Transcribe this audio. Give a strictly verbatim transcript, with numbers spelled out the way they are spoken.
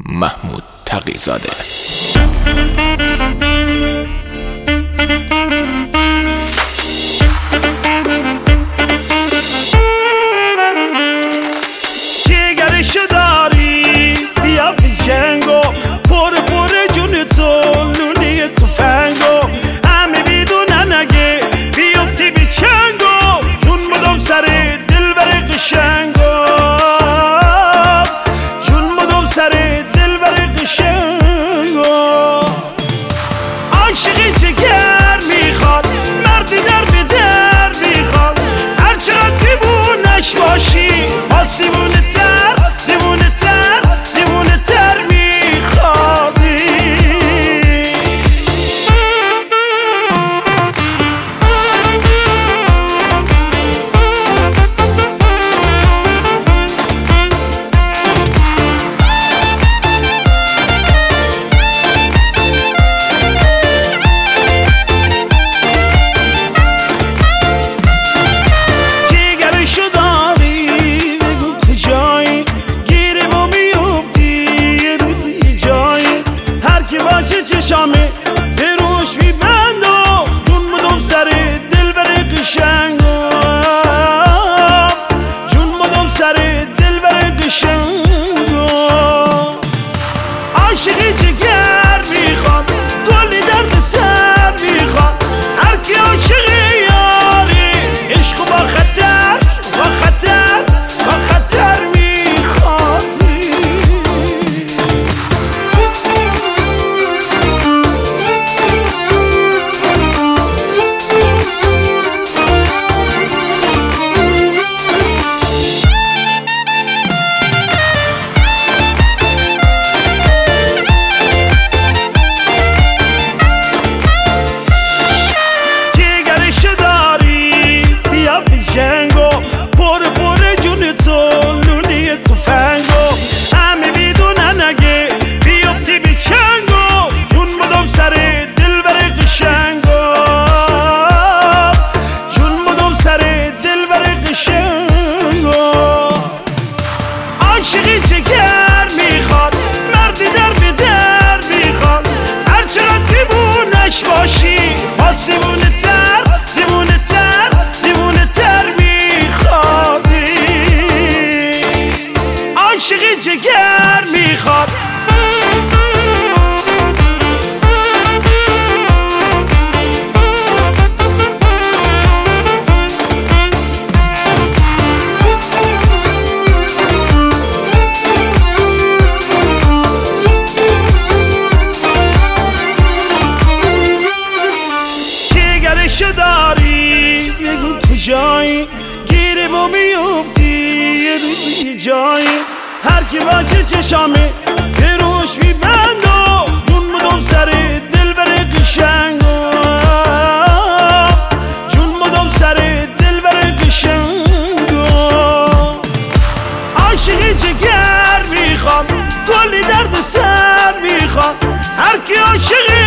محمود تقی‌زاده. جگرشو داری بیا پیشنگو، پر پر جون تو لونه تفنگو، همه بیدونن اگه بیفتی بی چنگو، جون بدم سر دل بر قشنگو، جون بدم سر دل بر قشنگو. عاشقی جگر میخواد، مردی در به در میخواد، هرچقدر دیوونش باشی باز دیوونه تر دیوونه تر دیوونه تر میخوادی. جگرشو داری بگو کجایی، گیره با میفتی یه روزی یه جایی، هر کی باشه چشامه به روش میبندم، جون بدم سر دل بر قشنگو، جون بدم سر دل بر قشنگو. عاشقی جگر میخواد، گلی درد سر میخواد، هر کی عاشق یاری عشق با خطر با خطر با خطر میخوادی. جگرشو داری بیا پیشنگو، پر پر جون تو لونه تفنگو، همه میدونن اگه بیفتی بی چنگو، جون بدم سر دل بر قشنگو، جون بدم سر دل بر قشنگو. عاشقی جگر میخواد، مردی در به در میخواد، هرچقدر دیوونش باشی باز دیوونه تر دیوونه تر دیوونه تر میخوادی. عاشقی جگر میخواد. جگرشو داری بگو کجایی، گیره با میفتی یه روزی یه جایی، هر کی باشه چشامه به روش میبندم، جون بدم سر دل بر قشنگو، جون بدم سر دل بر قشنگو. عاشقی جگر میخواد، گلی درد سر میخواد، هر کی عاشق